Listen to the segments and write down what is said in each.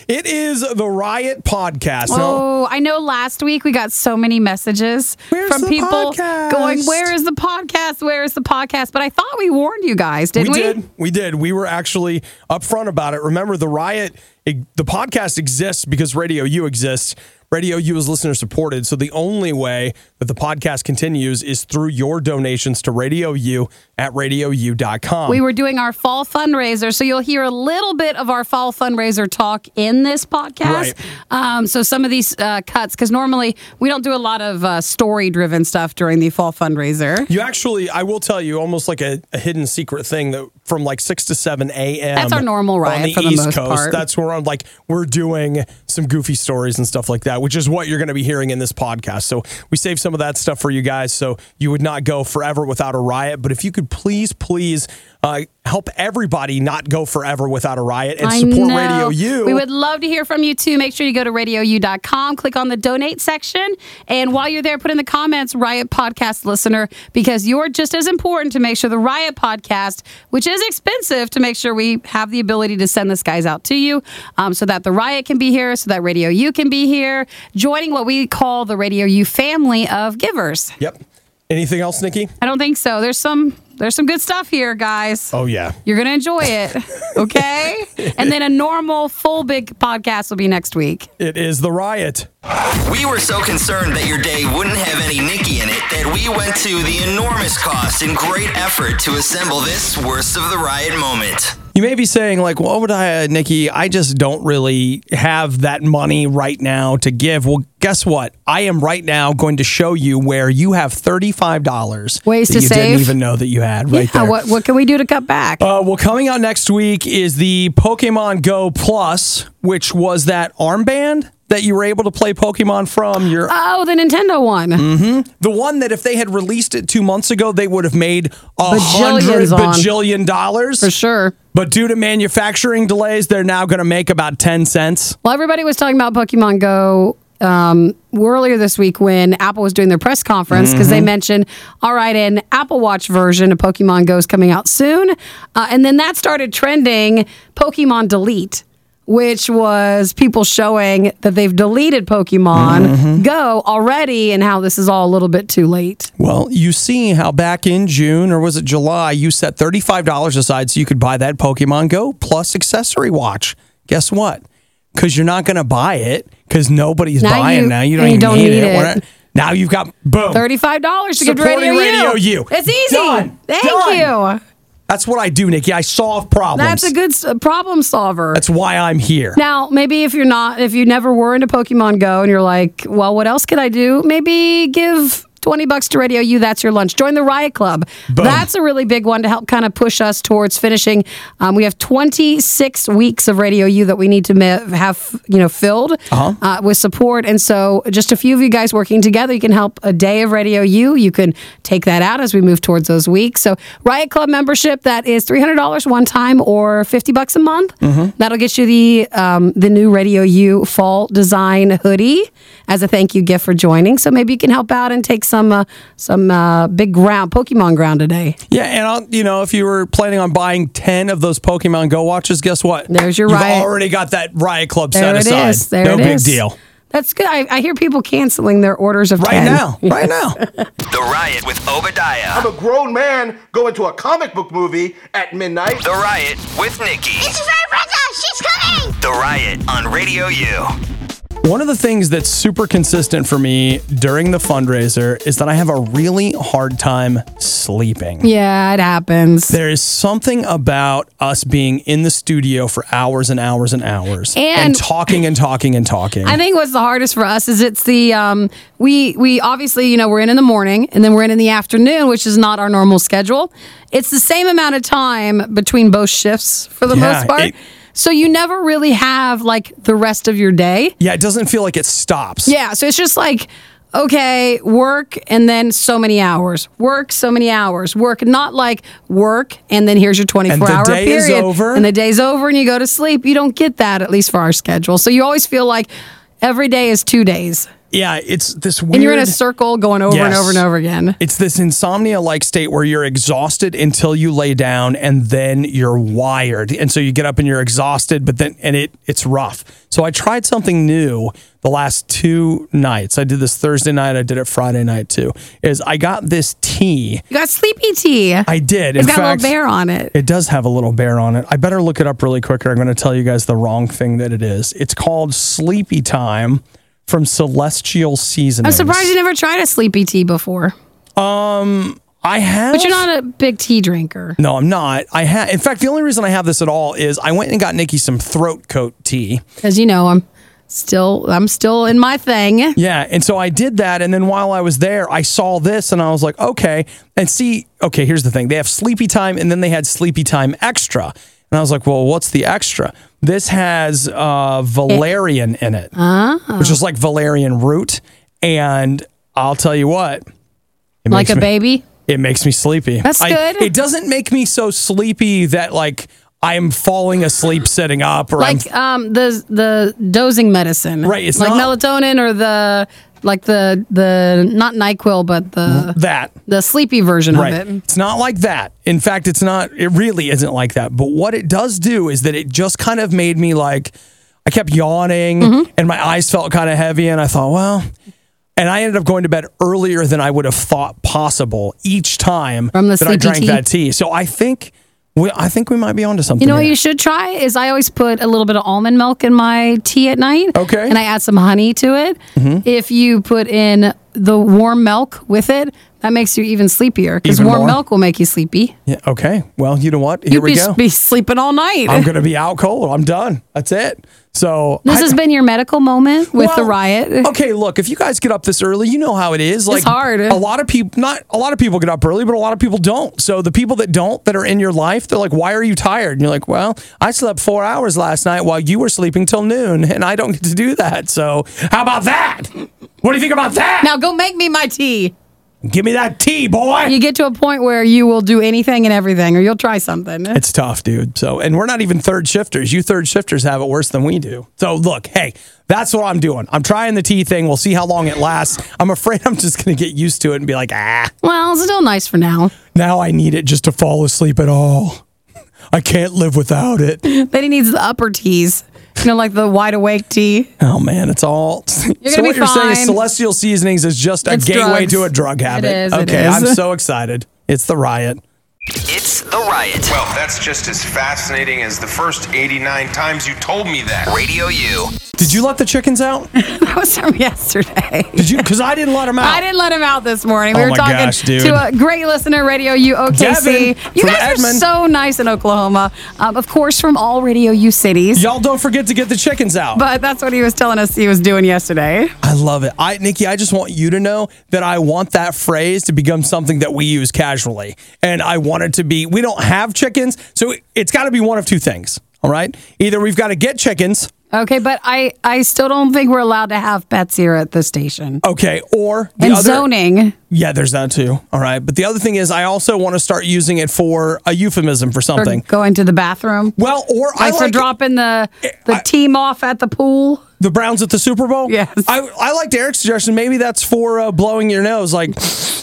It is the Riot Podcast. Oh, I know last week we got so many messages from people going, where is the podcast? Where is the podcast? But I thought we warned you guys, didn't we? We did. We were actually upfront about it. Remember, the Riot, the podcast exists because Radio U exists. Radio U is listener supported, so the only way that the podcast continues is through your donations to Radio U at radiou.com. We were doing our fall fundraiser, so you'll hear a little bit of our fall fundraiser talk in this podcast. Right. So some of these cuts, because normally we don't do a lot of story-driven stuff during the fall fundraiser. You actually, I will tell you, almost like a hidden secret thing that from like 6 to 7 a.m. That's our normal Riot on the for the East most Coast. part. That's where we're doing some goofy stories and stuff like that, which is what you're going to be hearing in this podcast. So we saved some of that stuff for you guys, so you would not go forever without a Riot. But if you could please help everybody not go forever without a Riot and support Radio U. We would love to hear from you too. Make sure you go to radiou.com, click on the donate section, and while you're there, put in the comments Riot Podcast listener, because you're just as important to make sure the Riot Podcast, which is expensive, to make sure we have the ability to send this guys out to you, so that the Riot can be here, so that Radio U can be here, joining what we call the Radio U family of givers. Yep. Anything else, Nikki? I don't think so. There's some good stuff here, guys. Oh, yeah. You're going to enjoy it, okay? And then a normal, full, big podcast will be next week. It is the Riot. We were so concerned that your day wouldn't have any Nikki in it that we went to the enormous cost and great effort to assemble this worst of the Riot moment. You may be saying, like, what would I, Nikki? I just don't really have that money right now to give. Well, guess what? I am right now going to show you where you have $35 ways that to you save. Didn't even know that you had right there. What can we do to cut back? Well, coming out next week is the Pokemon Go Plus, which was that armband that you were able to play Pokemon from. The Nintendo one. Mm-hmm. The one that if they had released it 2 months ago, they would have made $100 bajillion. For sure. But due to manufacturing delays, they're now going to make about 10 cents. Well, everybody was talking about Pokemon Go earlier this week when Apple was doing their press conference, because they mentioned, all right, an Apple Watch version of Pokemon Go is coming out soon. And then that started trending Pokemon Delete, which was people showing that they've deleted Pokemon Go already and how this is all a little bit too late. Well, you see how back in June, or was it July, you set $35 aside so you could buy that Pokemon Go Plus accessory watch. Guess what? Because you're not going to buy it because nobody's buying now. You don't even need it. Now you've got, boom, $35 to give to Radio U. It's easy. Done. Thank you. That's what I do, Nikki. I solve problems. That's a good problem solver. That's why I'm here. Now, maybe if you never were into Pokemon Go and you're like, well, what else could I do? Maybe give $20 to Radio U. That's your lunch. Join the Riot Club. Boom. That's a really big one to help kind of push us towards finishing. We have 26 weeks of Radio U that we need to have filled with support. And so just a few of you guys working together, you can help a day of Radio U. You can take that out as we move towards those weeks. So Riot Club membership, that is $300 one time or $50 a month. That'll get you the new Radio U fall design hoodie as a thank you gift for joining. So maybe you can help out and take some big Pokemon ground today. Yeah, and if you were planning on buying 10 of those Pokemon Go watches, guess what? There's your You've Riot. already got that Riot Club There set aside. It is. There no it big is. deal. That's good. I hear people canceling their orders of 10. Right now. The Riot with Obadiah. I'm a grown man going to a comic book movie at midnight. The Riot with Nikki. It's your friend Brenda. She's coming. The Riot on Radio U. One of the things that's super consistent for me during the fundraiser is that I have a really hard time sleeping. Yeah, it happens. There is something about us being in the studio for hours and hours and hours and talking and talking and talking. I think what's the hardest for us is it's the we obviously we're in the morning and then we're in the afternoon, which is not our normal schedule. It's the same amount of time between both shifts for the most part. So you never really have like the rest of your day. Yeah, it doesn't feel like it stops. Yeah, so it's just like, okay, work and then so many hours. Work, so many hours. Work, not like work and then here's your 24-hour period. And the day is over. And the day's over and you go to sleep. You don't get that, at least for our schedule. So you always feel like every day is 2 days. Yeah, it's this weird. And you're in a circle going over and Yes. over and over again. It's this insomnia-like state where you're exhausted until you lay down, and then you're wired. And so you get up and you're exhausted, but then it's rough. So I tried something new the last 2 nights. I did this Thursday night. I did it Friday night too. Is I got this tea. You got sleepy tea. I did. It's In got a fact, little bear on it. It does have a little bear on it. I better look it up really quick, or I'm going to tell you guys the wrong thing that it is. It's called Sleepy Time from Celestial Seasonings. I'm surprised you never tried a sleepy tea before. I have. But you're not a big tea drinker. No, I'm not. In fact, the only reason I have this at all is I went and got Nikki some throat coat tea. Because I'm still in my thing. Yeah, and so I did that, and then while I was there, I saw this, and I was like, okay. And here's the thing. They have Sleepy Time, and then they had Sleepy Time Extra. And I was like, well, what's the extra? This has valerian in it, which is like valerian root. And I'll tell you what. Like a baby? It makes me sleepy. That's good. It doesn't make me so sleepy that like I'm falling asleep sitting up, or Like the dozing medicine. Right, it's like not- melatonin or the not NyQuil, but the sleepy version right. of it. It's not like that. In fact, it really isn't like that. But what it does do is that it just kind of made me like, I kept yawning and my eyes felt kind of heavy, and I thought, well, and I ended up going to bed earlier than I would have thought possible each time From the that I sleepy drank tea? that tea. So I think we might be onto something. You know what here. you should try is I always put a little bit of almond milk in my tea at night. Okay. And I add some honey to it. If you put in the warm milk with it, that makes you even sleepier because Even warm more? milk will make you sleepy. Yeah, okay. Well, you know what? Here You'll we go. be sleeping all night. I'm going to be out cold. I'm done. That's it. So This has been your medical moment with the Well, riot. Okay, look, if you guys get up this early, you know how it is. Like, hard. Not a lot of people get up early, but a lot of people don't. So the people that don't, that are in your life, they're like, why are you tired? And you're like, well, I slept 4 hours last night while you were sleeping till noon, and I don't get to do that. So how about that? What do you think about that? Now go make me my tea. Give me that tea, boy. You get to a point where you will do anything and everything, or you'll try something. It's tough, dude. So, and we're not even third shifters. You third shifters have it worse than we do. So look, hey, that's what I'm doing. I'm trying the tea thing. We'll see how long it lasts. I'm afraid I'm just going to get used to it and be like, Well, it's still nice for now. now I need it just to fall asleep at all. I can't live without it. Then he needs the upper teas. Like the wide awake tea. Oh man, it's all. You're so gonna what be you're saying is fine. Celestial Seasonings is just a It's gateway drugs. to a drug habit. It is, Okay, it is. I'm so excited. It's the riot. It's the riot. Well, that's just as fascinating as the first 89 times you told me that. Radio U. Did you let the chickens out? That was from yesterday. Did you? Because I didn't let them out. I didn't let him out this morning. We Oh were my talking gosh, dude. to a great listener, Radio U OKC. Devin You from guys are Edmond. so nice in Oklahoma. Of course, from all Radio U cities. Y'all don't forget to get the chickens out. But that's what he was telling us he was doing yesterday. I love it. Nikki, I just want you to know that I want that phrase to become something that we use casually. And I want it to be, we don't have chickens, so it's got to be one of two things. All right? Either we've got to get chickens. Okay, but I still don't think we're allowed to have pets here at the station. Okay, or the And other, zoning. Yeah, there's that too. All right. But the other thing is I also want to start using it for a euphemism for For something. going to the bathroom. Well, or Like for dropping the team off at the pool. the Browns at the Super Bowl. Yes. I liked Eric's suggestion. Maybe that's for blowing your nose. Like,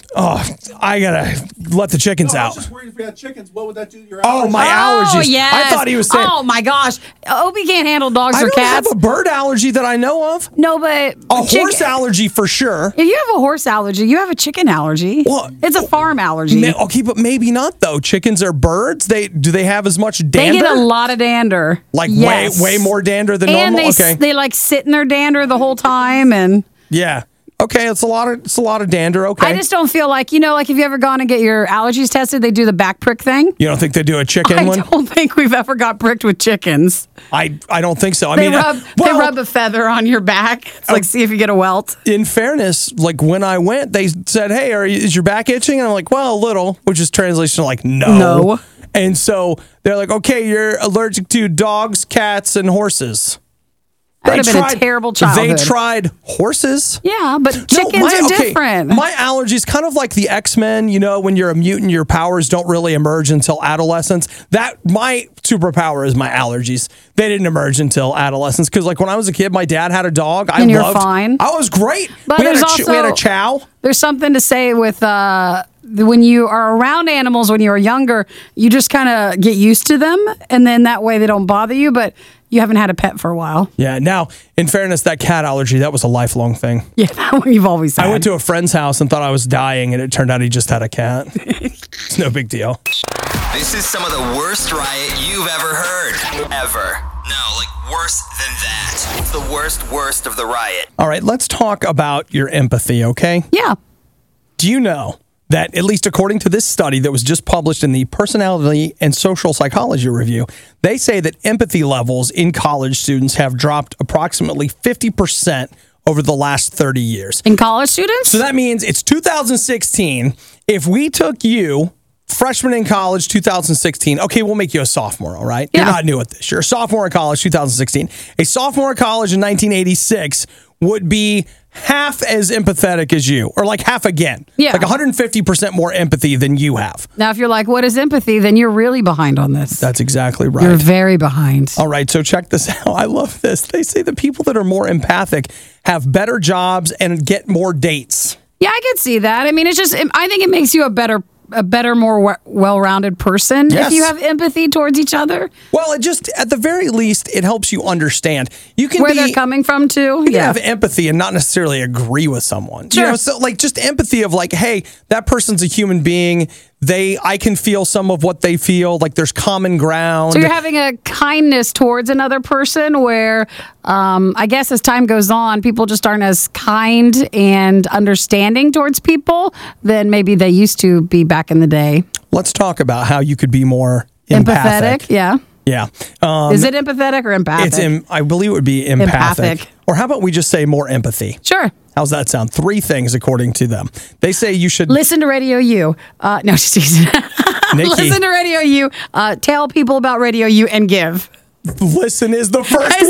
I gotta let the chickens I out. was just worried if you had chickens, what would that do to your Oh, allergies? my allergies. Oh, yes. I thought he was saying. Oh, my gosh. Opie can't handle dogs I or don't cats. have a bird allergy that I know of. No, but A horse allergy for sure. If you have a horse allergy, you have a chicken allergy. Well, it's a farm allergy. Okay, but maybe not though. Chickens are birds. Do they have as much dander? They get a lot of dander. Like Yes. way more dander than and normal. they like sit in their dander the whole time, and Yeah. Okay, it's a lot of dander. Okay. I just don't feel like like if you ever gone and get your allergies tested, they do the back prick thing. You don't think they do a chicken I one? don't think we've ever got pricked with chickens. I don't think so. I They mean, they rub a feather on your back. It's like see if you get a welt. in fairness, like when I went, they said, "Hey, is your back itching?" And I'm like, "Well, a little," which is translation like no. No. And so they're like, "Okay, you're allergic to dogs, cats, and horses." That would have been a terrible childhood. They tried horses. Yeah, but chickens are different. My allergies, kind of like the X-Men, when you're a mutant, your powers don't really emerge until adolescence. My superpower is my allergies. They didn't emerge until adolescence because, like, when I was a kid, my dad had a dog. And you're fine. I was great. But we had a chow. There's something to say with when you are around animals when you are younger, you just kind of get used to them, and then that way they don't bother you, but you haven't had a pet for a while. Yeah. Now, in fairness, that cat allergy, that was a lifelong thing. Yeah, that one you've always had. I went to a friend's house and thought I was dying, and it turned out he just had a cat. It's no big deal. This is some of the worst riot you've ever heard. Ever. No, like worse than that. It's the worst of the riot. All right, let's talk about your empathy, okay? Yeah. Do you know that, at least according to this study that was just published in the Personality and Social Psychology Review, they say that empathy levels in college students have dropped approximately 50% over the last 30 years. In college students? So that means it's 2016. If we took you, freshman in college, 2016, okay, we'll make you a sophomore, all right? Yeah. You're not new at this. You're a sophomore in college, 2016. A sophomore in college in 1986 would be half as empathetic as you, or like half again. Yeah. Like 150% more empathy than you have. Now, if you're like, what is empathy? Then you're really behind on this. That's exactly right. You're very behind. All right, so check this out. I love this. They say the people that are more empathic have better jobs and get more dates. Yeah, I can see that. I mean, it's just, I think it makes you a better, more well-rounded person if you have empathy towards each other. Well, it just, at the very least, it helps you understand. You can where they're coming from, too. You can have empathy and not necessarily agree with someone. Sure. So like just empathy of like, hey, that person's a human being. I can feel some of what they feel. Like there's common ground. So you're having a kindness towards another person where, I guess as time goes on, people just aren't as kind and understanding towards people than maybe they used to be back in the day. Let's talk about how you could be more empathic. Yeah. Yeah. Is it empathetic or empathic? I believe it would be empathic. Or how about we just say more empathy? Sure. How's that sound? 3 things according to them. They say you should listen to Radio U. No, just teasing. Nikki. Listen to Radio U. Tell people about Radio U and give. Listen is the first Is one.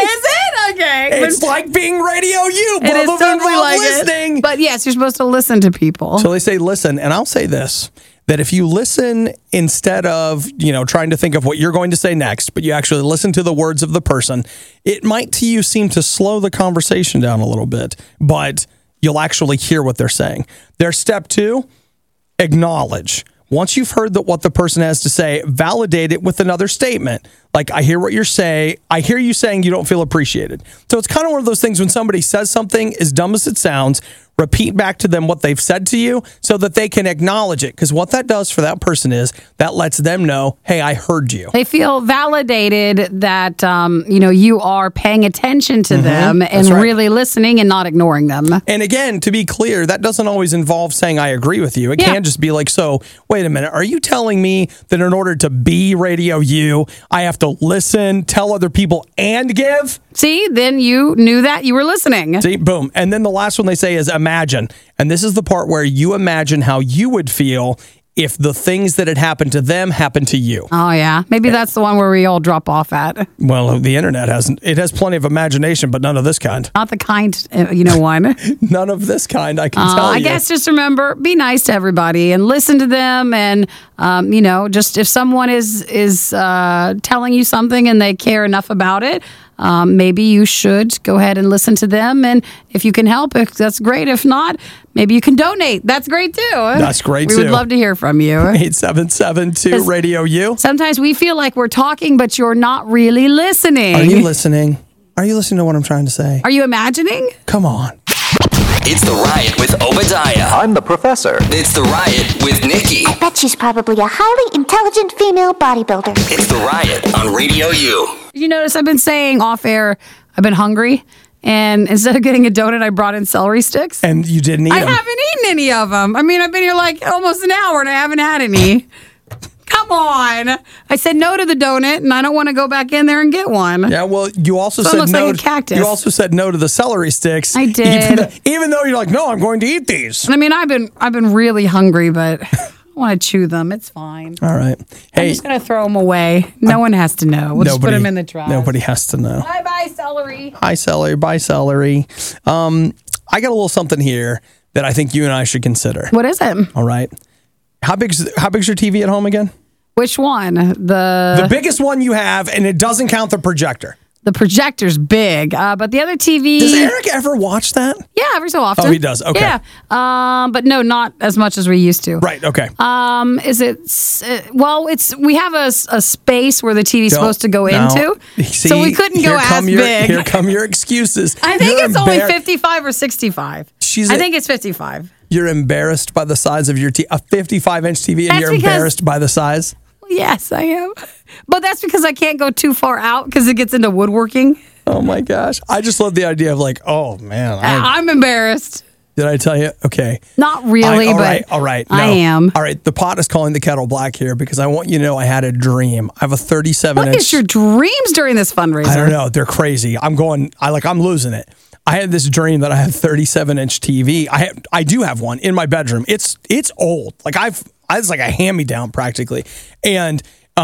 it? Okay. It's like being Radio U. It is totally like listening. it. But yes, you're supposed to listen to people. So they say listen, and I'll say this, that if you listen instead of, trying to think of what you're going to say next, but you actually listen to the words of the person, it might to you seem to slow the conversation down a little bit, but you'll actually hear what they're saying. Their step 2, acknowledge. Once you've heard what the person has to say, validate it with another statement. Like, I hear what you're saying. I hear you saying you don't feel appreciated. So it's kind of one of those things when somebody says something, as dumb as it sounds, repeat back to them what they've said to you so that they can acknowledge it. Because what that does for that person is that lets them know, hey, I heard you. They feel validated that, you are paying attention to them and really listening and not ignoring them. And again, to be clear, that doesn't always involve saying I agree with you. It can just be like, so wait a minute, are you telling me that in order to be Radio U, I have to listen, tell other people, and give? See, then you knew that you were listening. See, boom. And then the last one they say is imagine. And this is the part where you imagine how you would feel if the things that had happened to them happened to you. Oh, yeah. Maybe that's the one where we all drop off at. Well, the internet has plenty of imagination, but none of this kind. Not the kind, one. None of this kind, I can tell you. I guess just remember, be nice to everybody and listen to them. And, just if someone is telling you something and they care enough about it, maybe you should go ahead and listen to them. And if you can help, that's great. If not, maybe you can donate. That's great, too. That's great, too. We would love to hear from you. 877-2 Radio U. Sometimes we feel like we're talking, but you're not really listening. Are you listening? Are you listening to what I'm trying to say? Are you imagining? Come on. It's The Riot with Obadiah. I'm the professor. It's The Riot with Nikki. I bet she's probably a highly intelligent female bodybuilder. It's The Riot on Radio U. You notice I've been saying off air, I've been hungry. And instead of getting a donut, I brought in celery sticks. And you didn't eat them. I haven't eaten any of them. I mean, I've been here like almost an hour and I haven't had any. Come on. I said no to the donut and I don't want to go back in there and get one. Yeah, well, you also So it said looks no. like a cactus. You also said no to the celery sticks. I did. Even though you're like, no, I'm going to eat these. I mean, I've been really hungry, but don't want to chew them. It's fine. All right. I'm Hey, just going to throw them away. No one has to know. We'll just put them in the trash. Nobody has to know. Bye-bye, celery. Hi, celery. Bye, celery. I got a little something here that I think you and I should consider. What is it? All right. How big's your TV at home again? Which one? The biggest one you have, and it doesn't count the projector. The projector's big, but the other TV... Does Eric ever watch that? Yeah, every so often. Oh, he does. Okay. Yeah. But no, not as much as we used to. Right. Okay. Is it... Well, we have a space where the TV's supposed to go into. See, so we couldn't go as big. Here come your excuses. I think it's only 55 or 65. I think it's 55. You're embarrassed by the size of your TV. A 55-inch TV, and you're embarrassed by the size? Yes, I am. But that's because I can't go too far out because it gets into woodworking. Oh, my gosh. I just love the idea of like, oh, man. I'm embarrassed. Did I tell you? Okay. Not really, all right. No. I am. All right. The pot is calling the kettle black here because I want you to know I had a dream. I have a 37-inch. What is your dreams during this fundraiser? I don't know. They're crazy. I'm losing it. I had this dream that I had a 37-inch TV. I do have one in my bedroom. It's old. Like it's like a hand-me-down practically. And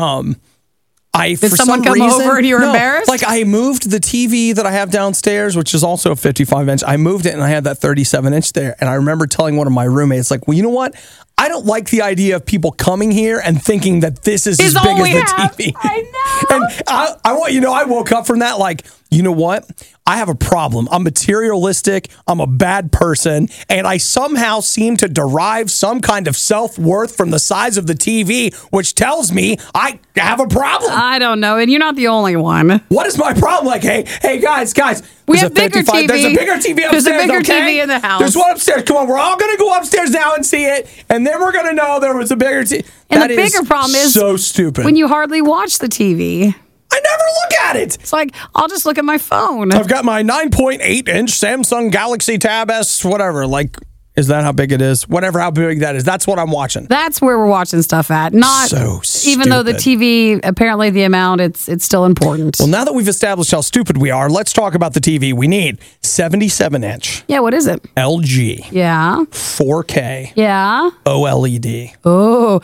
Did someone come over and you were embarrassed? Like I moved the TV that I have downstairs, which is also a 55-inch. I moved it and I had that 37-inch there. And I remember telling one of my roommates, like, well, you know what? I don't like the idea of people coming here and thinking that this is as big as the TV. I know. And I want you to know, I woke up from that like, you know what? I have a problem. I'm materialistic. I'm a bad person. And I somehow seem to derive some kind of self-worth from the size of the TV, which tells me I have a problem. I don't know. And you're not the only one. What is my problem? Like, hey, guys. We have bigger TV. There's a bigger TV upstairs. There's a bigger TV in the house. There's one upstairs. Come on, we're all going to go upstairs now and see it. And then we're going to know there was a bigger TV. And the bigger problem is so stupid. When you hardly watch the TV. I never look at it. It's like, I'll just look at my phone. I've got my 9.8-inch Samsung Galaxy Tab S, whatever. Like, is that how big it is? Whatever, how big that is. That's what I'm watching. That's where we're watching stuff at. Not so stupid. Even though the TV, apparently the amount, it's still important. Well, now that we've established how stupid we are, let's talk about the TV. We need 77-inch. Yeah, what is it? LG. Yeah. 4K. Yeah. OLED. Oh,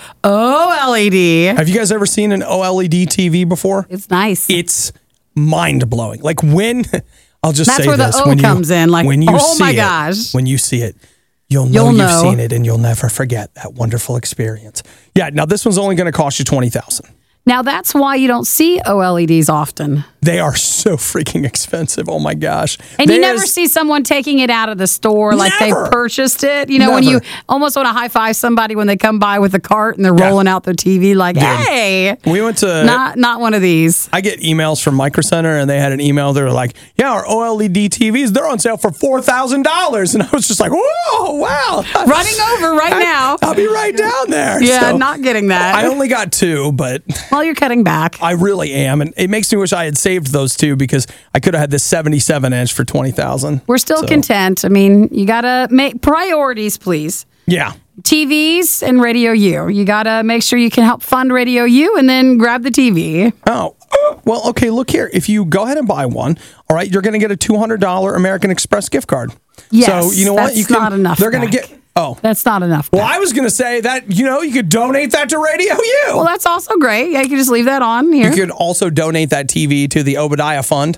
OLED. Have you guys ever seen an OLED TV before? It's nice. It's mind-blowing. Like when, I'll just That's say where this. The O comes in. Like, when you oh my see gosh. When you see it, you'll know you've seen it and you'll never forget that wonderful experience. Yeah, now this one's only going to cost you $20,000. Now that's why you don't see OLEDs often. They are so freaking expensive. Oh my gosh. And you never see someone taking it out of the store like they purchased it. You know, when you almost want to high five somebody when they come by with a cart and they're rolling out their TV like, hey. We went to... Not one of these. I get emails from Micro Center and they had an email. They were like, yeah, our OLED TVs, they're on sale for $4,000. And I was just like, whoa, wow. Running over now. I'll be right down there. Yeah, not getting that. I only got two, but... Well, you're cutting back. I really am. And it makes me wish I had saved those two because I could have had this 77-inch for $20,000. We're still content. I mean, you got to make priorities, please. Yeah. TVs and Radio U. You got to make sure you can help fund Radio U and then grab the TV. Oh, well, okay, look here. If you go ahead and buy one, all right, you're going to get a $200 American Express gift card. Yes, so, you know what? That's not enough. They're going to get... Oh. That's not enough. Well, I was going to say that, you could donate that to Radio U. Well, that's also great. Yeah, you can just leave that on here. You could also donate that TV to the Obadiah Fund.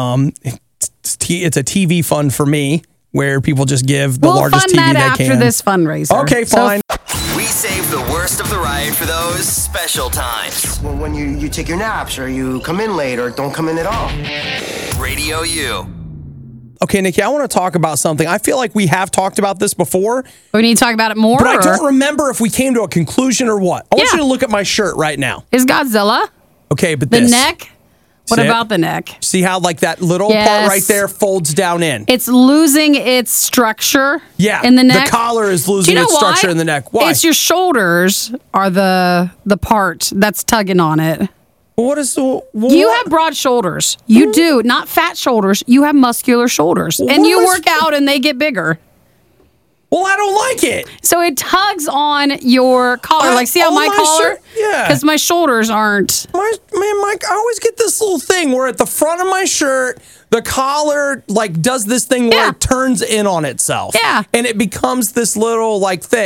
It's a TV fund for me where people just give the largest TV they can. We'll fund that after this fundraiser. Okay, fine. We save the worst of the riot for those special times. Well, when you take your naps or you come in late or don't come in at all. Radio U. Okay, Nikki, I want to talk about something. I feel like we have talked about this before. We need to talk about it more? But I don't remember if we came to a conclusion or what. I want you to look at my shirt right now. Is Godzilla? Okay, but the neck? What about the neck? See how like that little part right there folds down in? It's losing its structure in the neck. The collar is losing its structure in the neck. Why? It's your shoulders are the part that's tugging on it. What is the... You have broad shoulders. You do. Not fat shoulders. You have muscular shoulders. And you work out and they get bigger. Well, I don't like it. So it tugs on your collar. Like, see how my collar? Yeah. Because my shoulders aren't. Mike, I always get this little thing where at the front of my shirt, the collar like does this thing where it turns in on itself. Yeah. And it becomes this little like thing.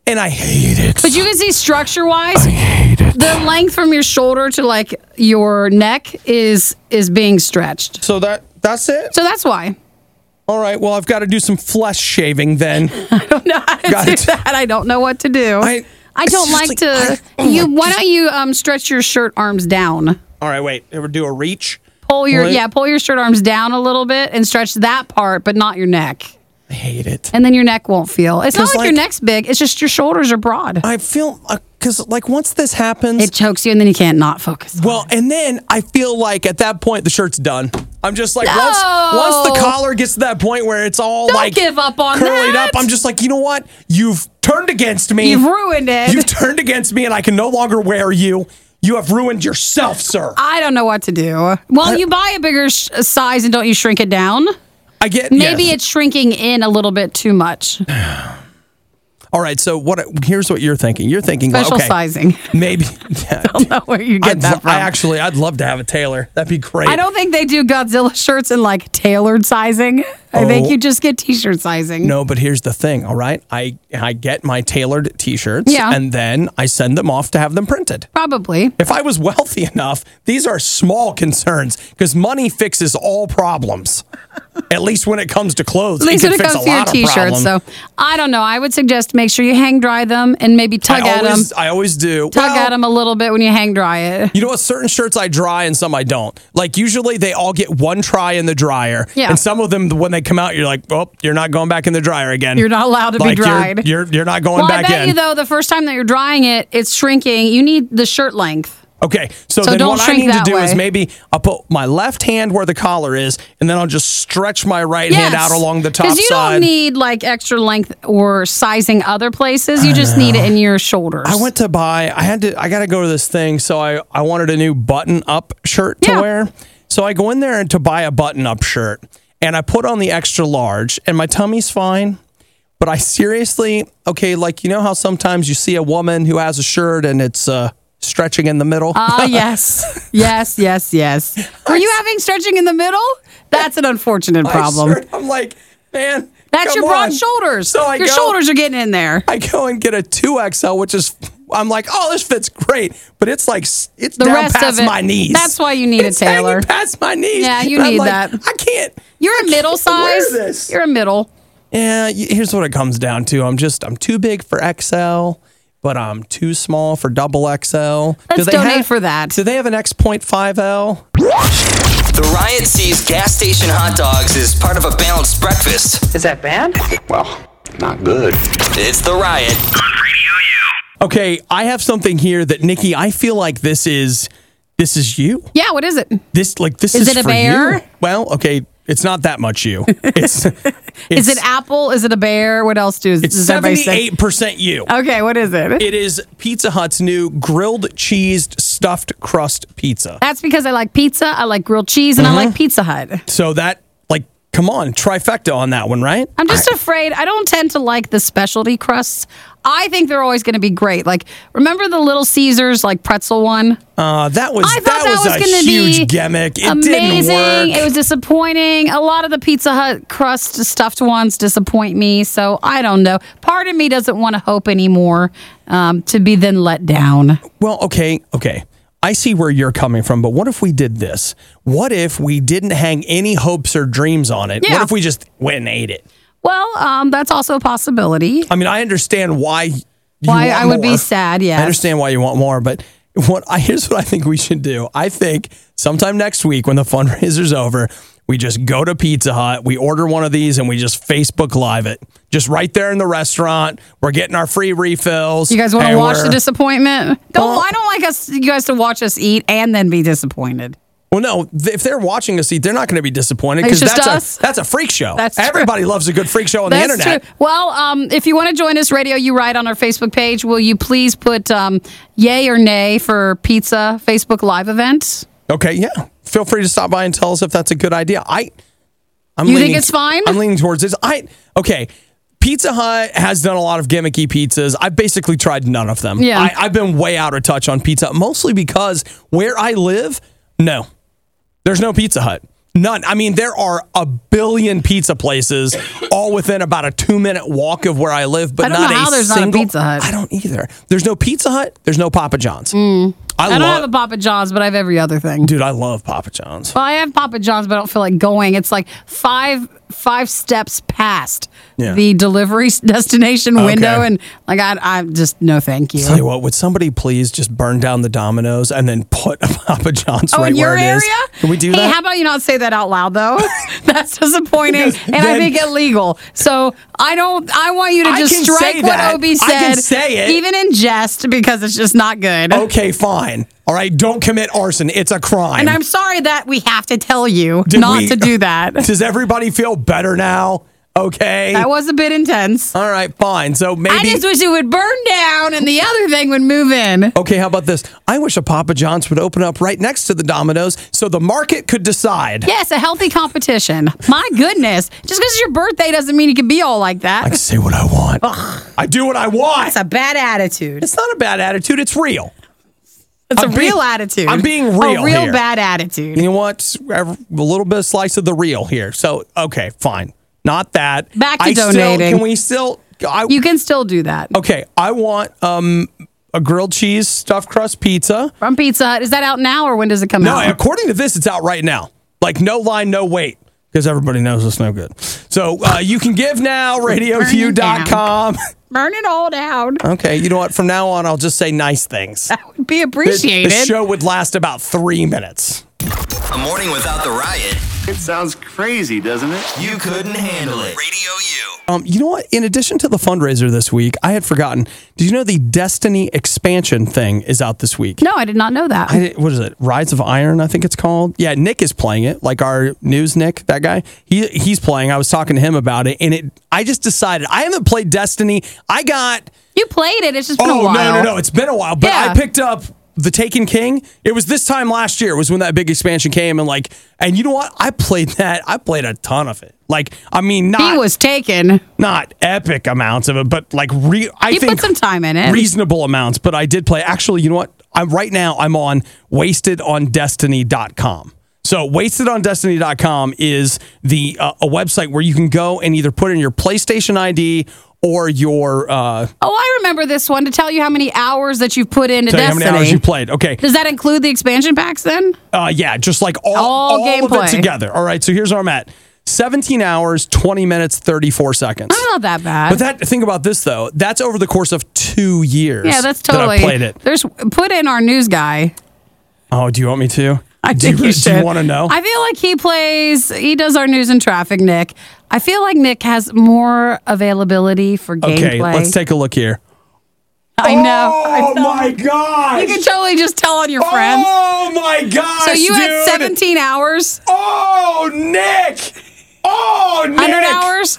And I hate it. But you can see structure-wise, I hate it. the length from your shoulder to like your neck is being stretched. So that's it? So that's why. All right. Well, I've got to do some flesh shaving then. I don't know how to do that. I don't know what to do. I don't like to. Why don't you stretch your shirt arms down? All right. Wait. Ever do a reach? Pull your shirt arms down a little bit and stretch that part, but not your neck. I hate it. And then your neck won't feel. It's not like your neck's big. It's just your shoulders are broad. I feel because like once this happens, it chokes you, and then you can't not focus. Well, and then I feel like at that point the shirt's done. I'm just like once the collar gets to that point where it's all Don't like give up on curlied that. up, I'm just like, you know what? You've turned against me. You've ruined it. You've turned against me, and I can no longer wear you. You have ruined yourself, sir. I don't know what to do. Well, you buy a bigger size and don't you shrink it down? I get maybe it's shrinking in a little bit too much. All right, so here's what you're thinking. You're thinking special sizing. Maybe. I don't know where you get that from. I'd love to have a tailor. That'd be great. I don't think they do Godzilla shirts in like tailored sizing. I think you just get t-shirt sizing. No, but here's the thing, all right? I get my tailored t-shirts and then I send them off to have them printed. Probably. If I was wealthy enough, these are small concerns because money fixes all problems. At least when it comes to clothes. At least when it comes to your t-shirts. So I don't know. I would suggest make sure you hang dry them and maybe tug at them. I always do. Tug at them a little bit when you hang dry it. You know what? Certain shirts I dry and some I don't. Like usually they all get one try in the dryer. Yeah. And some of them, when they come out, you're like, oh, you're not going back in the dryer again. You're not allowed to be dried. You're not going back in. I bet you though, the first time that you're drying it, it's shrinking. You need the shirt length. Okay, so then what I need to do is maybe I'll put my left hand where the collar is, and then I'll just stretch my right hand out along the top side. Because you don't need like extra length or sizing other places. You just need it in your shoulders. I went to buy. I got to go to this thing, so I wanted a new button-up shirt to wear. So I go in there to buy a button-up shirt, and I put on the extra large, and my tummy's fine. But I seriously, like you know how sometimes you see a woman who has a shirt and it's stretching in the middle? Yes. Yes. Were you having stretching in the middle? That's an unfortunate problem. I'm like, man. That's your broad shoulders. So your shoulders are getting in there. I go and get a 2XL, which is, I'm like, oh, this fits great. But it's like, it's the down rest past of it, my knees. That's why you need a tailor. It's past my knees. Yeah, you need that. I can't. You're a middle size. This. You're a middle. Yeah, here's what it comes down to. I'm too big for XL. But I'm too small for double XL. Let's donate for that. Do they have an X.5L? The Riot sees gas station hot dogs as part of a balanced breakfast. Is that bad? Well, not good. It's The Riot on Radio U. Okay, I have something here that, Nikki, I feel like this is you. Yeah, what is it? This is it a for bear? You. Well, okay, it's not that much you. It's is it apple? Is it a bear? What else does everybody say? It's 78% you. Okay, what is it? It is Pizza Hut's new grilled cheesed stuffed crust pizza. That's because I like pizza, I like grilled cheese, and I like Pizza Hut. So that, like, come on, trifecta on that one, right? I'm just afraid. I don't tend to like the specialty crusts. I think they're always going to be great. Like, remember the Little Caesars, like pretzel one? That was a huge gimmick. It didn't work. It was disappointing. A lot of the Pizza Hut crust stuffed ones disappoint me. So I don't know. Part of me doesn't want to hope anymore to be then let down. Well, okay. I see where you're coming from, but what if we did this? What if we didn't hang any hopes or dreams on it? Yeah. What if we just went and ate it? Well, that's also a possibility. I mean, I understand why I would be sad, yes. I understand why you want more, but here's what I think we should do. I think sometime next week when the fundraiser's over, we just go to Pizza Hut, we order one of these, and we just Facebook Live it. Just right there in the restaurant. We're getting our free refills. You guys want to watch the disappointment? I don't like you guys to watch us eat and then be disappointed. Well, no, if they're watching us eat, they're not going to be disappointed because that's a freak show. That's Everybody loves a good freak show on the internet. True. Well, if you want to join us, Radio You Right, on our Facebook page, will you please put yay or nay for pizza Facebook Live event? Okay, yeah. Feel free to stop by and tell us if that's a good idea. You think it's fine? I'm leaning towards this. Okay. Pizza Hut has done a lot of gimmicky pizzas. I've basically tried none of them. Yeah. I've been way out of touch on pizza, mostly because where I live, no. There's no Pizza Hut. None. I mean, there are a billion pizza places all within about a 2-minute walk of where I live, but I don't not know how there's single. not a Pizza Hut. I don't either. There's no Pizza Hut. There's no Papa John's. I don't have a Papa John's, but I have every other thing. Dude, I love Papa John's. Well, I have Papa John's, but I don't feel like going. It's like five steps past the delivery destination window, and like I just no thank you. Tell you what, would somebody please just burn down the Domino's and then put a Papa John's right in your where it area? is? Can we do Hey, that? how about you not say that out loud though? That's disappointing, and I think illegal. So I want you to just can strike say what that. Obi said, I can say it. even in jest, because it's just not good. Okay, fine. All right, don't commit arson. It's a crime. And I'm sorry that we have to tell you not to do that. Does everybody feel better now? Okay. That was a bit intense. All right, fine. So maybe. I just wish it would burn down and the other thing would move in. Okay, how about this? I wish a Papa John's would open up right next to the Domino's so the market could decide. Yes, a healthy competition. My goodness. Just because it's your birthday doesn't mean you can be all like that. I can say what I want. I do what I want. That's a bad attitude. It's not a bad attitude. It's real. It's a real attitude. I'm being real A real here. bad attitude. You know what? A little bit of slice of the real here. So, okay, fine. Not that. Back to donating. Can we still? You can still do that. Okay, I want a grilled cheese stuffed crust pizza. From Pizza Hut. Is that out now or when does it come out? No, according to this, it's out right now. Like no line, no wait. Because everybody knows it's no good. So you can give now, radioq.com. Burn it all down. Okay, you know what? From now on, I'll just say nice things. That would be appreciated. The show would last about 3 minutes. A morning without the riot. It sounds crazy, doesn't it? You couldn't handle it. Radio U. You know what? In addition to the fundraiser this week, I had forgotten. Did you know the Destiny expansion thing is out this week? No, I did not know that. What is it? Rise of Iron, I think it's called. Yeah, Nick is playing it. Like our news Nick, that guy. He's playing. I was talking to him about it, and I just decided I haven't played Destiny. You played it. It's just been a while. No. It's been a while, but I picked up The Taken King. It was this time last year. It was when that big expansion came, and you know what? I played that. I played a ton of it. He was taken. Not epic amounts of it, but I think put some time in it. Reasonable amounts, but I did play. Actually, you know what? Right now I'm on wastedondestiny.com. So wastedondestiny.com is a website where you can go and either put in your PlayStation ID or your... I remember this one to tell you how many hours that you've put into Destiny. Destiny. How many hours you played. Okay. Does that include the expansion packs then? Yeah, just like all of it together. All right, so here's where I'm at. 17 hours, 20 minutes, 34 seconds. That's not that bad. But think about this, though. That's over the course of 2 years. Yeah, that's totally... that I played it. Put in our news guy. Oh, do you want me to? I think you should. Do you want to know? I feel like he does our news and traffic, Nick. I feel like Nick has more availability for gameplay. Okay, let's take a look here. I know. Oh, my gosh. You can totally just tell on your friends. Oh, my gosh, So you had dude. 17 hours? Oh, Nick. Oh, Nick. 100 hours?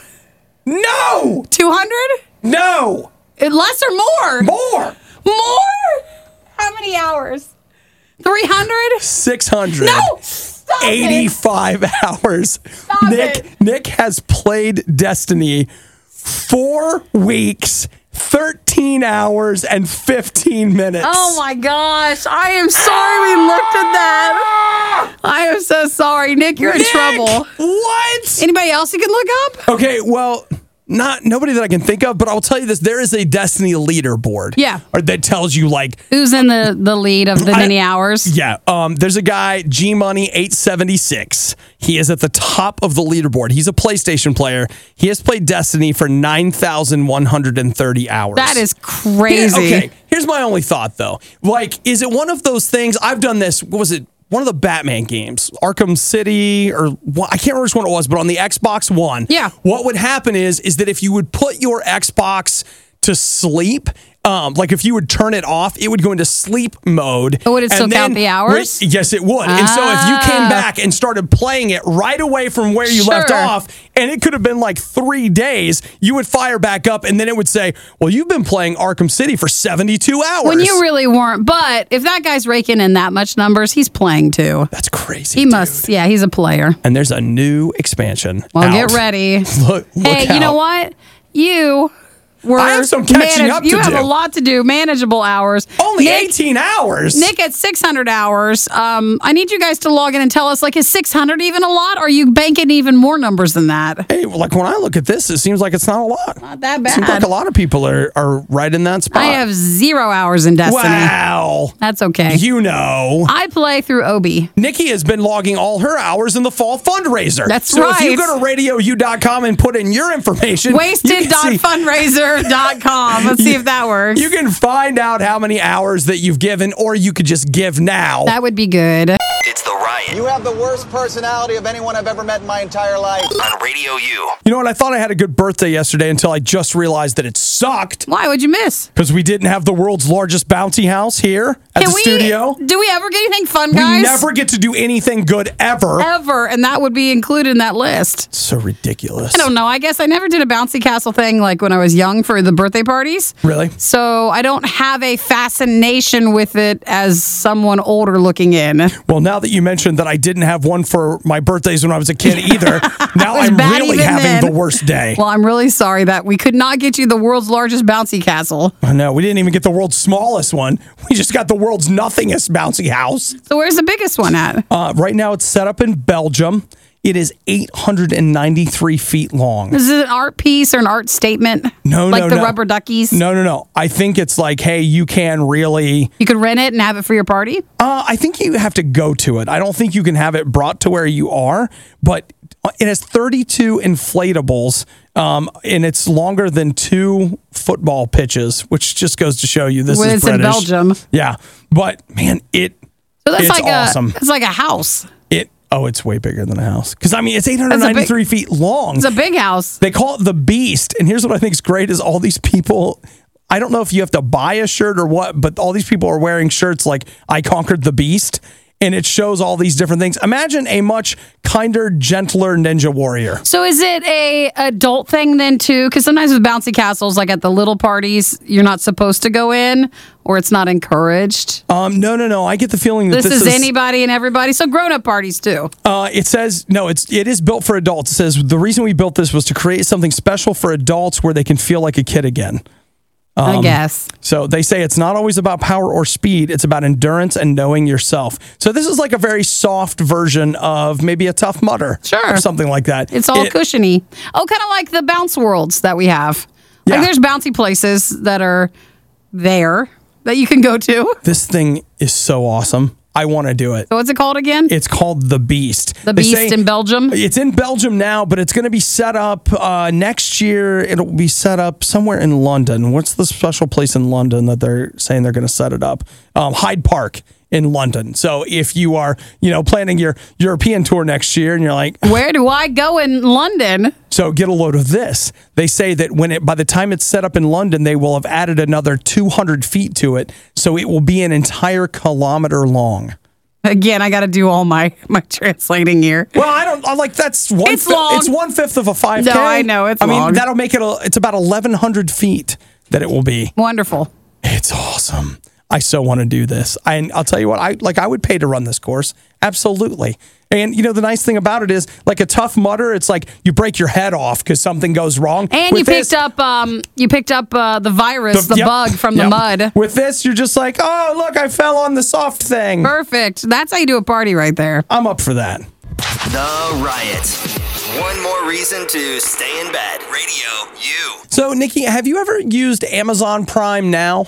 No. 200? No. Less or more? More. More? How many hours? 300? 600. No. Stop 85 hours. Stop it. Nick has played Destiny 4 weeks, 13 hours, and 15 minutes. Oh my gosh. I am sorry we looked at that. I am so sorry. Nick, you're in trouble. What? Anybody else you can look up? Okay, well, nobody that I can think of, but I'll tell you this. There is a Destiny leaderboard. Yeah. That tells you who's in the lead of the many hours. Yeah. There's a guy, Gmoney876. He is at the top of the leaderboard. He's a PlayStation player. He has played Destiny for 9,130 hours. That is crazy. Okay. Here's my only thought, though. Is it one of those things? I've done this. What was it? One of the Batman games, Arkham City, or I can't remember which one it was, but on the Xbox One. Yeah. What would happen is that if you would put your Xbox to sleep, if you would turn it off, it would go into sleep mode. But would it still count the hours? Yes, it would. And so if you came back and started playing it right away from where you left off, and it could have been 3 days, you would fire back up, and then it would say, well, you've been playing Arkham City for 72 hours. When you really weren't. But if that guy's raking in that much numbers, he's playing too. That's crazy. He must. Yeah, he's a player. And there's a new expansion. Well, out. Get ready. Look hey, out. you know what? You I have some catching up to You do. have a lot to do. Manageable hours. Only 18 hours. Nick at 600 hours. I need you guys to log in and tell us, like, is 600 even a lot? Or are you banking even more numbers than that? Hey, like when I look at this, it seems like it's not a lot. Not that bad. Seems like a lot of people are right in that spot. I have 0 hours in Destiny. Wow. That's okay. You know. I play through Obi. Nikki has been logging all her hours in the fall fundraiser. That's so right. if you go to radiou.com and put in your information, wasted.fundraiser.com. Let's see if that works. You can find out how many hours that you've given, or you could just give now. That would be good. It's the Riot You have the worst personality of anyone I've ever met in my entire life. on Radio U. You know what? I thought I had a good birthday yesterday until I just realized that it sucked. Why would you miss? Because we didn't have the world's largest bouncy house here at the studio. Do we ever get anything fun, guys? We never get to do anything good ever. Ever. And that would be included in that list. So ridiculous. I don't know. I guess I never did a bouncy castle thing like when I was young for the birthday parties. Really? So I don't have a fascination with it as someone older looking in. Well, now that you mentioned that I didn't have one for my birthdays when I was a kid either, now I'm bad really even having then. the worst day. Well, I'm really sorry that we could not get you the world's largest bouncy castle. I know. We didn't even get the world's smallest one. We just got the world's nothingest bouncy house. So where's the biggest one at? Right now, it's set up in Belgium. It is 893 feet long. Is it an art piece or an art statement? No, like no, the no. rubber duckies? No. I think it's like, hey, you can really... You could rent it and have it for your party? I think you have to go to it. I don't think you can have it brought to where you are, but it has 32 inflatables, and it's longer than 2 football pitches, which just goes to show you this When is it's British. in Belgium. Yeah, but man, So that's it's like awesome. It's like a house. It's way bigger than a house. Because, I mean, it's 893 feet long. It's a big house. They call it the Beast. And here's what I think is great is all these people, I don't know if you have to buy a shirt or what, but all these people are wearing shirts like, I conquered the Beast. And it shows all these different things. Imagine a much kinder, gentler ninja warrior. So is it a adult thing then too? Because sometimes with bouncy castles, like at the little parties, you're not supposed to go in or it's not encouraged. No. I get the feeling that this is anybody and everybody. So grown-up parties too. It says, no, it is built for adults. It says, the reason we built this was to create something special for adults where they can feel like a kid again. I guess. So they say it's not always about power or speed. It's about endurance and knowing yourself. So this is like a very soft version of maybe a Tough Mudder. Sure. Or something like that. It's all cushiony. Oh, kind of like the bounce worlds that we have. Yeah. Like there's bouncy places that are there that you can go to. This thing is so awesome. I want to do it. So what's it called again? It's called The Beast. The Beast in Belgium? It's in Belgium now, but it's going to be set up next year. It'll be set up somewhere in London. What's the special place in London that they're saying they're going to set it up? Hyde Park in London. So if you are, planning your European tour next year and you're like, where do I go in London? So get a load of this. They say that by the time it's set up in London, they will have added another 200 feet to it. So it will be an entire kilometer long. Again, I got to do all my translating here. Well, I like that's one. It's long. It's 1/5 of a 5K. No, I know it's long. I mean, that'll make it. It's about 1,100 feet that it will be. Wonderful. It's awesome. I so want to do this. And I'll tell you what, I would pay to run this course. Absolutely. And the nice thing about it is, like a Tough Mudder, it's like you break your head off because something goes wrong. And you picked up the virus, the bug from the mud. With this, you're just like, oh, look, I fell on the soft thing. Perfect. That's how you do a party right there. I'm up for that. The Riot. One more reason to stay in bed. Radio U. So, Nikki, have you ever used Amazon Prime Now?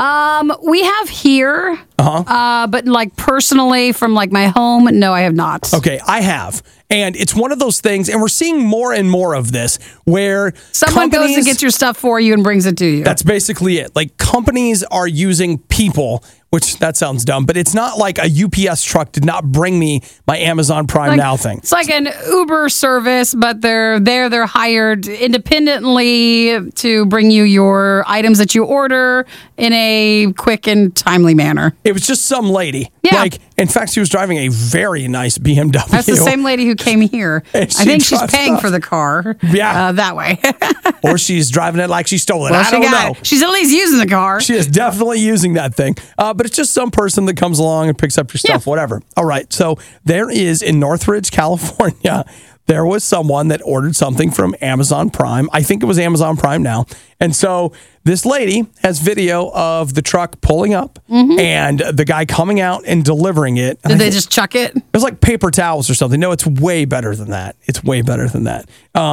We have here, but like personally from like my home, no, I have not. Okay, I have. And it's one of those things, and we're seeing more and more of this, where someone goes and gets your stuff for you and brings it to you. That's basically it. Like, companies are using people, which that sounds dumb, but it's not like a UPS truck did not bring me my Amazon Prime Now thing. It's like an Uber service, but they're hired independently to bring you your items that you order in a quick and timely manner. It was just some lady. Yeah. Like, in fact, she was driving a very nice BMW. That's the same lady who came here. I think she's paying for the car. Yeah. That way. Or she's driving it like she stole it. Well, I don't know. She's at least using the car. She is definitely using that thing. But it's just some person that comes along and picks up your stuff, whatever. All right. So there is in Northridge, California, there was someone that ordered something from Amazon Prime. I think it was Amazon Prime now. And so this lady has video of the truck pulling up and the guy coming out and delivering it. Did they just chuck it? It was like paper towels or something. No, it's way better than that. It's way better than that.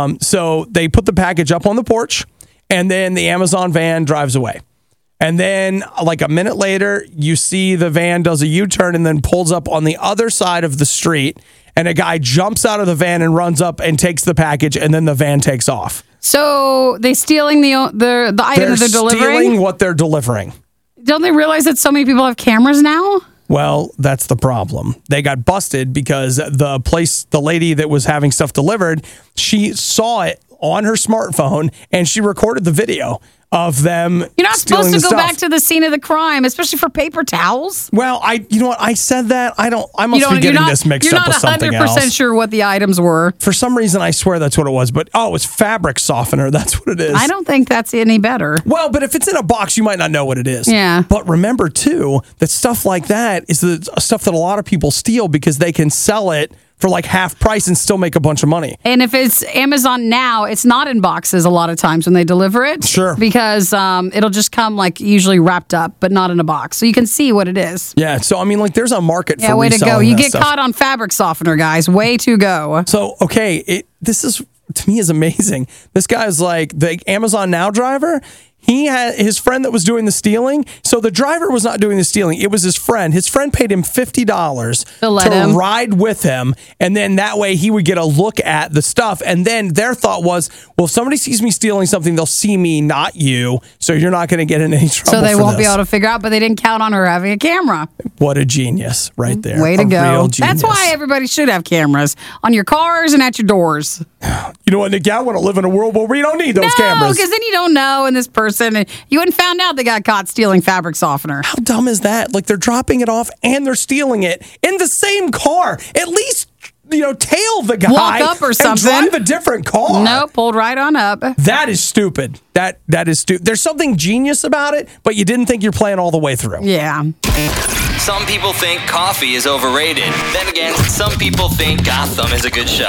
So they put the package up on the porch, and then the Amazon van drives away. And then like a minute later, you see the van does a U-turn and then pulls up on the other side of the street. And a guy jumps out of the van and runs up and takes the package, and then the van takes off. So they stealing the item that they're delivering? They're stealing what they're delivering. Don't they realize that so many people have cameras now? Well, that's the problem. They got busted because the lady that was having stuff delivered, she saw it on her smartphone and she recorded the video of them. You're not supposed to go stuff. back to the scene of the crime, especially for paper towels. Well, you know what? I said that. I must be getting this mixed up with something else. You're not 100% sure what the items were. For some reason, I swear that's what it was. But, it was fabric softener. That's what it is. I don't think that's any better. Well, but if it's in a box, you might not know what it is. Yeah. But remember, too, that stuff like that is the stuff that a lot of people steal because they can sell it for like half price and still make a bunch of money. And if it's Amazon now, it's not in boxes a lot of times when they deliver it. Sure. Because it'll just come like usually wrapped up, but not in a box. So you can see what it is. Yeah. So, I mean, like there's a market for way to go. reselling You that get stuff. caught on fabric softener, guys. Way to go. So, okay, this is, to me, is amazing. This guy's like the Amazon Now driver. He had his friend that was doing the stealing. So the driver was not doing the stealing. It was his friend. His friend paid him $50 to ride with him. And then that way he would get a look at the stuff. And then their thought was, well, if somebody sees me stealing something, they'll see me, not you. So you're not going to get in any trouble. So they won't be able to figure out, but they didn't count on her having a camera. What a genius right there. Way to go. Real genius. That's why everybody should have cameras on your cars and at your doors. You know what, Nick? I want to live in a world where we don't need those cameras. No, because then you don't know, and this person, you wouldn't found out they got caught stealing fabric softener. How dumb is that? Like they're dropping it off and they're stealing it in the same car. At least, tail the guy. Walk up or something. And drive a different car. No, pulled right on up. That is stupid. That is stupid. There's something genius about it, but you didn't think you're playing all the way through. Yeah. Some people think coffee is overrated. Then again, some people think Gotham is a good show.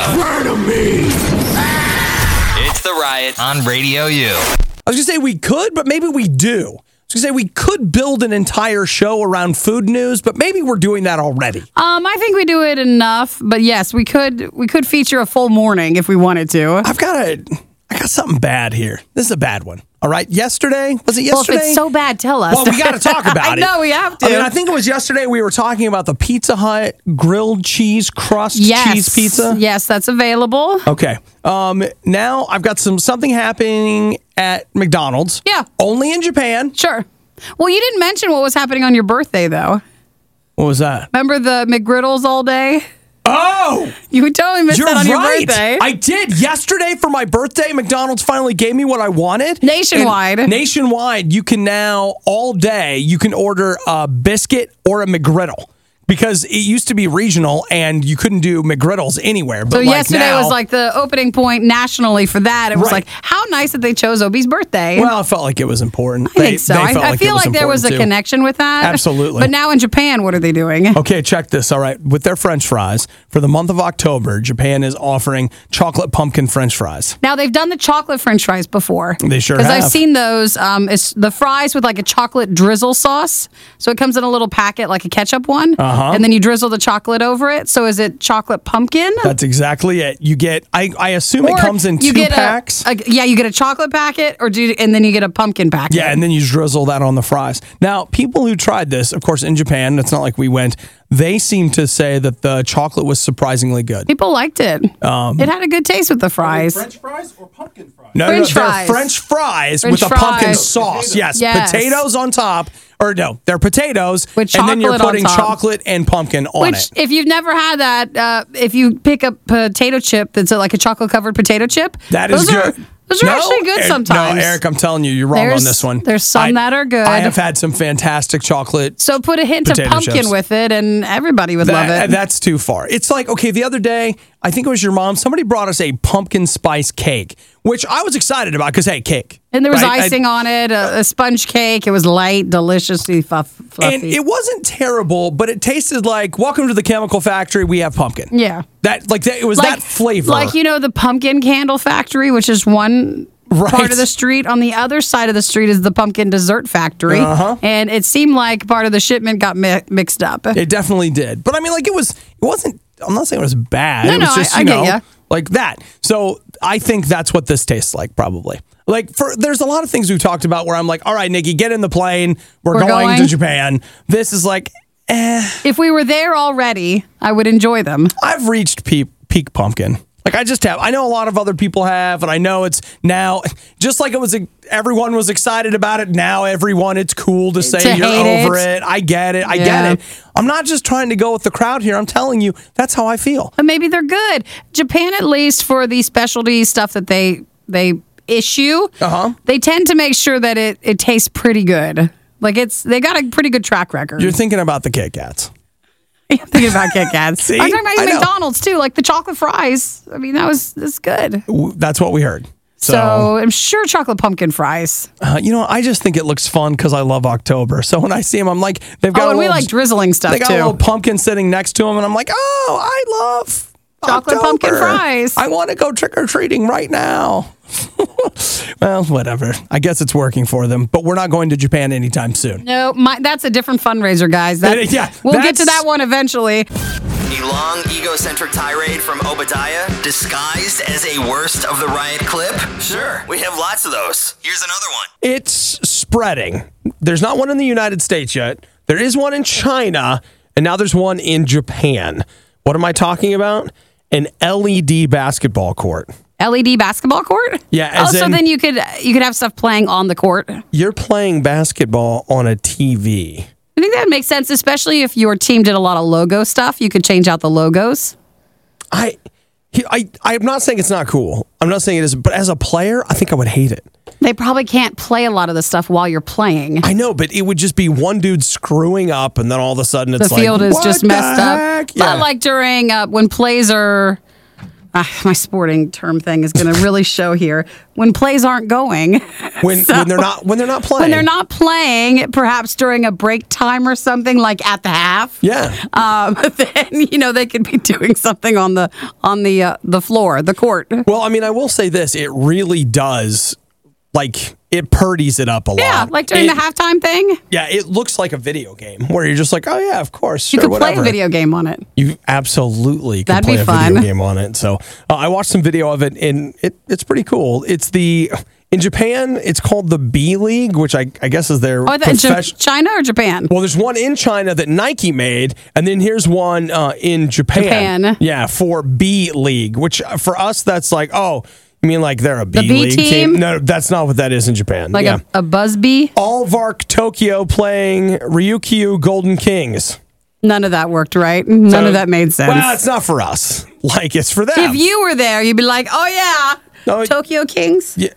It's The Riot on Radio U. I was going to say we could, but maybe we do. I was going to say we could build an entire show around food news, but maybe we're doing that already. I think we do it enough, but yes, we could feature a full morning if we wanted to. I got something bad here. This is a bad one. All right. Was it yesterday? Well, if it's so bad, tell us. Well, we got to talk about it. I know, we have to. I think it was yesterday we were talking about the Pizza Hut grilled cheese crust cheese pizza. Yes, that's available. Okay. Now I've got something happening at McDonald's. Yeah. Only in Japan. Sure. Well, you didn't mention what was happening on your birthday, though. What was that? Remember the McGriddles all day? Oh! You totally missed that on your birthday. I did. Yesterday for my birthday, McDonald's finally gave me what I wanted. Nationwide. And nationwide, you can now, all day, you can order a biscuit or a McGriddle. Because it used to be regional and you couldn't do McGriddles anywhere. But so yesterday was like the opening point nationally for that. It was like, how nice that they chose Obie's birthday. Well, I felt like it was important. I think so. I feel like there was a connection with that. Absolutely. But now in Japan, what are they doing? Okay, check this. All right. With their French fries, for the month of October, Japan is offering chocolate pumpkin French fries. Now, they've done the chocolate French fries before. They sure have. Because I've seen those. It's the fries with like a chocolate drizzle sauce. So it comes in a little packet, like a ketchup one. And then you drizzle the chocolate over it. So is it chocolate pumpkin? That's exactly it. You get, I assume it comes in 2 packs. You get a chocolate packet and then you get a pumpkin packet. Yeah, and then you drizzle that on the fries. Now, people who tried this, of course, in Japan, it's not like we went, they seem to say that the chocolate was surprisingly good. People liked it. It had a good taste with the fries. French fries or pumpkin fries? No, they're French fries with a pumpkin sauce. Yes, potatoes on top. Or no, they're potatoes, and then you're putting chocolate and pumpkin on it. Which, if you've never had that, if you pick a potato chip that's like a chocolate-covered potato chip, that is good. Those are actually good sometimes. No, Eric, I'm telling you, you're wrong on this one. There's some that are good. I have had some fantastic chocolate. So put a hint of pumpkin chips with it, and everybody would love it. That's too far. It's like, okay, the other day, I think it was your mom, somebody brought us a pumpkin spice cake, which I was excited about because, hey, cake. And there was icing on it, a sponge cake. It was light, deliciously fluffy. And it wasn't terrible, but it tasted like, welcome to the chemical factory, we have pumpkin. Yeah. It was that flavor. Like, the pumpkin candle factory, which is one part of the street. On the other side of the street is the pumpkin dessert factory. And it seemed like part of the shipment got mixed up. It definitely did. But I mean, like, it wasn't, I'm not saying it was bad. No, it was just, I get ya. like that. So I think that's what this tastes like, probably. Like, there's a lot of things we've talked about where I'm like, all right, Nikki, get in the plane. We're going to Japan. This is like, If we were there already, I would enjoy them. I've reached peak pumpkin. Like, I just have. I know a lot of other people have, and I know it's now, just like everyone was excited about it, now it's cool to say you're over it. I get it. I get it. I'm not just trying to go with the crowd here. I'm telling you, that's how I feel. But maybe they're good. Japan, at least for the specialty stuff that they issue, they tend to make sure that it tastes pretty good. Like, they got a pretty good track record. You're thinking about the Kit Kats. I'm thinking about Kit Kats. See? I'm talking about McDonald's too, like the chocolate fries. I mean, that's good. That's what we heard. So I'm sure chocolate pumpkin fries. I just think it looks fun because I love October. So when I see them, I'm like, they've got. And we like drizzling stuff too. They got a little pumpkin sitting next to them, and I'm like, oh, I love chocolate October. Pumpkin fries. I want to go trick or treating right now. Well, whatever. I guess it's working for them, but we're not going to Japan anytime soon. No, that's a different fundraiser, guys. We'll get to that one eventually. A long, egocentric tirade from Obadiah, disguised as a worst of the riot clip? Sure, we have lots of those. Here's another one. It's spreading. There's not one in the United States yet. There is one in China, and now there's one in Japan. What am I talking about? An LED basketball court. LED basketball court? Yeah. So then you could have stuff playing on the court. You're playing basketball on a TV. I think that makes sense, especially if your team did a lot of logo stuff. You could change out the logos. I'm not saying it's not cool. I'm not saying it isn't. But as a player, I think I would hate it. They probably can't play a lot of the stuff while you're playing. I know, but it would just be one dude screwing up, and then all of a sudden it's the field is just messed up. Yeah. But like during when plays are. My sporting term thing is going to really show here. When plays aren't going, when they're not playing, when they're not playing, perhaps during a break time or something, like at the half. Yeah. Then they could be doing something on the floor, the court. Well, I mean, I will say this: it really does, like, it purdies it up a lot. Yeah, like during the halftime thing. Yeah, it looks like a video game where you're just like, oh yeah, of course, you sure, could play a video game on it. You absolutely could That'd play be a fun. video game on it. So I watched some video of it, and it's pretty cool. In Japan, it's called the B League, which I guess is their China or Japan? Well, there's one in China that Nike made, and then here's one in Japan. Yeah, for B League, which for us, that's like, oh, you mean like they're a B League team? No, that's not what that is in Japan. Like a Buzz Bee? Alvark Tokyo playing Ryukyu Golden Kings. None of that worked, right? None of that made sense. Well, it's not for us. Like, it's for them. If you were there, you'd be like, oh yeah, Tokyo Kings? Yeah.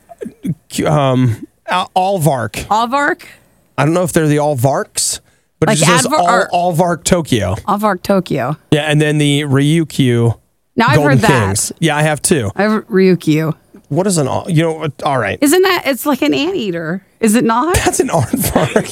Alvark. Alvark? I don't know if they're the Alvarks, but like it just says Alvark Tokyo. Alvark Tokyo. Yeah, and then the Ryukyu Now Golden I've heard Kings. that. Yeah, I have too. I have Ryukyu. What is an all right. Isn't that, it's like an anteater, is it not? That's an aardvark.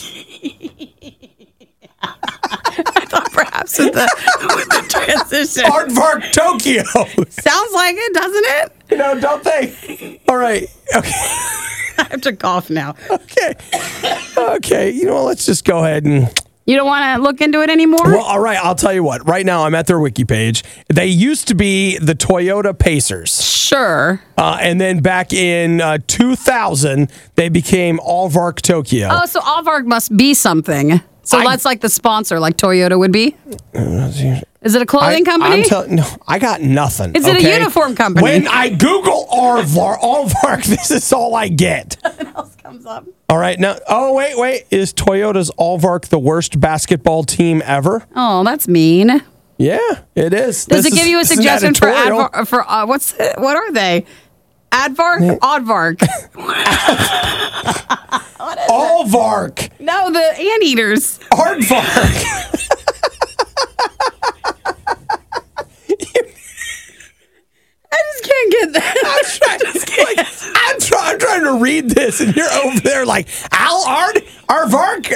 I thought perhaps with the transition. Aardvark Tokyo. Sounds like it, doesn't it? Don't they? All right. Okay. I have to cough now. Okay. Let's just go ahead and... You don't want to look into it anymore? Well, all right. I'll tell you what. Right now, I'm at their wiki page. They used to be the Toyota Pacers. Sure. And then back in 2000, they became Alvark Tokyo. Oh, so Alvark must be something. So that's like the sponsor, like Toyota would be? Is it a clothing company? No, I got nothing. Is it a uniform company? When I Google Alvark, this is all I get. Nothing else comes up. All right. Now, wait. Is Toyota's Alvark the worst basketball team ever? Oh, that's mean. Yeah, it is. Does it give you a suggestion for what are they? Advark? Oddvark. Alvark. No, the anteaters. Aardvark. I just can't get that. I'm trying to read this, and you're over there like Aardvark.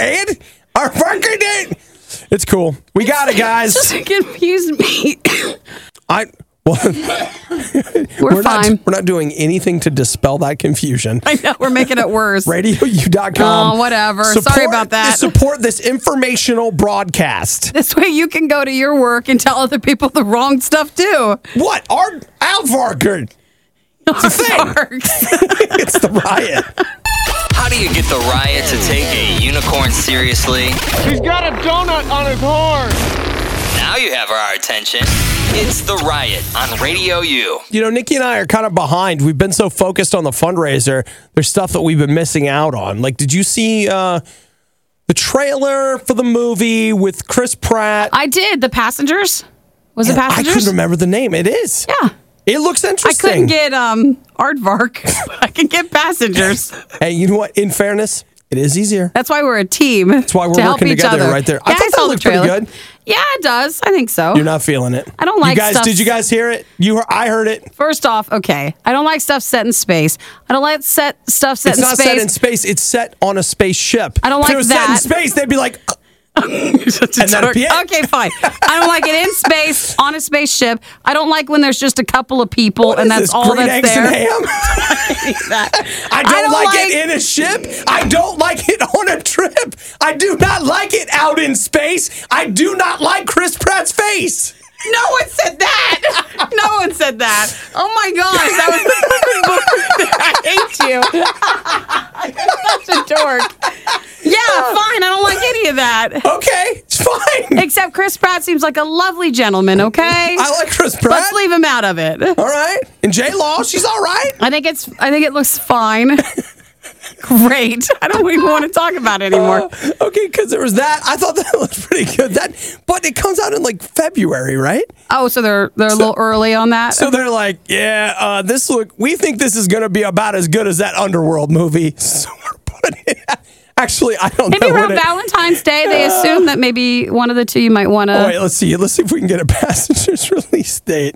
It's cool. We got it, guys. Just confused me. We're fine. We're not doing anything to dispel that confusion. I know, we're making it worse. RadioU.com. Oh, whatever. Sorry about that. Support this informational broadcast. This way you can go to your work and tell other people the wrong stuff too. What? Aardvark. It's a thing. It's the Riot. How do you get the Riot to take a unicorn seriously? He's got a donut on his horn. Now you have our attention. It's the Riot on Radio U. You know, Nikki and I are kind of behind. We've been so focused on the fundraiser. There's stuff that we've been missing out on. Like, did you see the trailer for the movie with Chris Pratt? I did. The Passengers? Was it Passengers? I couldn't remember the name. It is. Yeah. It looks interesting. I couldn't get Aardvark, but I can get Passengers. Hey, you know what? In fairness, it is easier. That's why we're a team. That's why we're working together right there. I thought that looked pretty good. Yeah, it does. I think so. You're not feeling it. I don't like stuff. Did you guys hear it? I heard it. First off, okay. I don't like stuff set in space. I don't like stuff set in space. It's not set in space. It's set on a spaceship. I don't like that. If it was set in space, they'd be like... and that'd be it. Okay, fine. I don't like it in space, on a spaceship. I don't like when there's just a couple of people and that's all green that's eggs there. And ham? I don't like it in a ship. I don't like it on a trip. I do not like it out in space. I do not like Chris Pratt's face. No one said that. No one said that. Oh my gosh, that was the I hate you. You're such a dork. Yeah, fine. I don't like any of that. Okay, it's fine. Except Chris Pratt seems like a lovely gentleman, okay? I like Chris Pratt. Let's leave him out of it. All right. And J-Law, she's all right. I think it looks fine. Great. I don't even want to talk about it anymore. Okay, because there was that. I thought that was pretty good. But it comes out in like February, right? Oh, so they're a little early on that? So they're like, we think this is going to be about as good as that Underworld movie. So we're putting it out. Actually, I don't know. Maybe around Valentine's Day, they assume that maybe one of the two you might want to... Oh, wait, let's see if we can get a Passengers release date.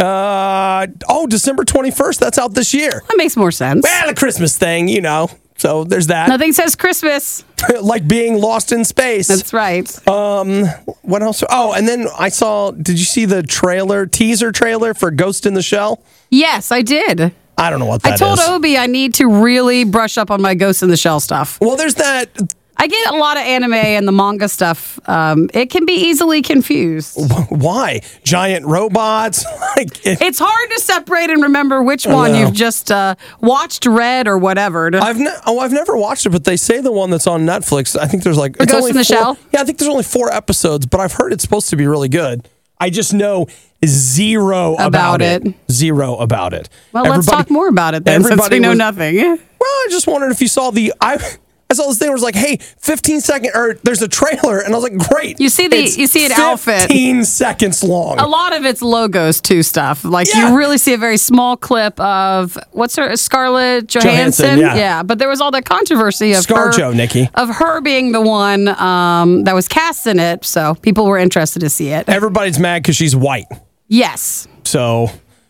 December 21st. That's out this year. That makes more sense. Well, a Christmas thing, you know. So there's that. Nothing says Christmas. Like being lost in space. That's right. What else? Oh, and then did you see the teaser trailer for Ghost in the Shell? Yes, I did. I don't know what that is. I told Obi I need to really brush up on my Ghost in the Shell stuff. Well, there's that. I get a lot of anime and the manga stuff. It can be easily confused. Why? Giant robots? It's hard to separate and remember which one you've just watched, read, or whatever. I've never watched it, but they say the one that's on Netflix. I think there's Ghost in the Shell? Yeah, I think there's only 4 episodes, but I've heard it's supposed to be really good. I just know zero about it. Zero about it. Well, let's talk more about it then, since we know nothing. Well, I just wondered if you saw I saw this thing where it was like, hey, 15-second, or there's a trailer, and I was like, great. You see an outfit. 15 seconds long. A lot of it's logos too stuff. You really see a very small clip of Scarlett Johansson. Yeah, but there was all that controversy of ScarJo, Nikki. Of her being the one that was cast in it, so people were interested to see it. Everybody's mad because she's white. Yes. So,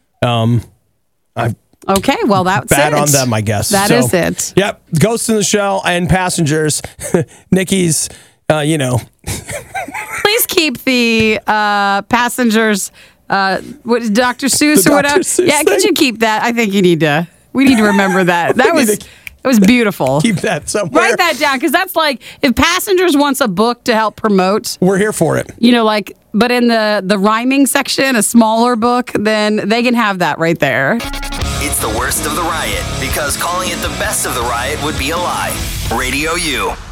Okay, well, that's bad on them, I guess. That is it. Yep, Ghost in the Shell and Passengers. Nikki's, Please keep the Passengers, what is Dr. Seuss or whatever? Yeah, could you keep that? I think we need to remember that. It was beautiful. Keep that somewhere. Write that down, because that's like, if Passengers wants a book to help promote. We're here for it. But in the rhyming section, a smaller book, then they can have that right there. It's the worst of the Riot, because calling it the best of the Riot would be a lie. Radio U.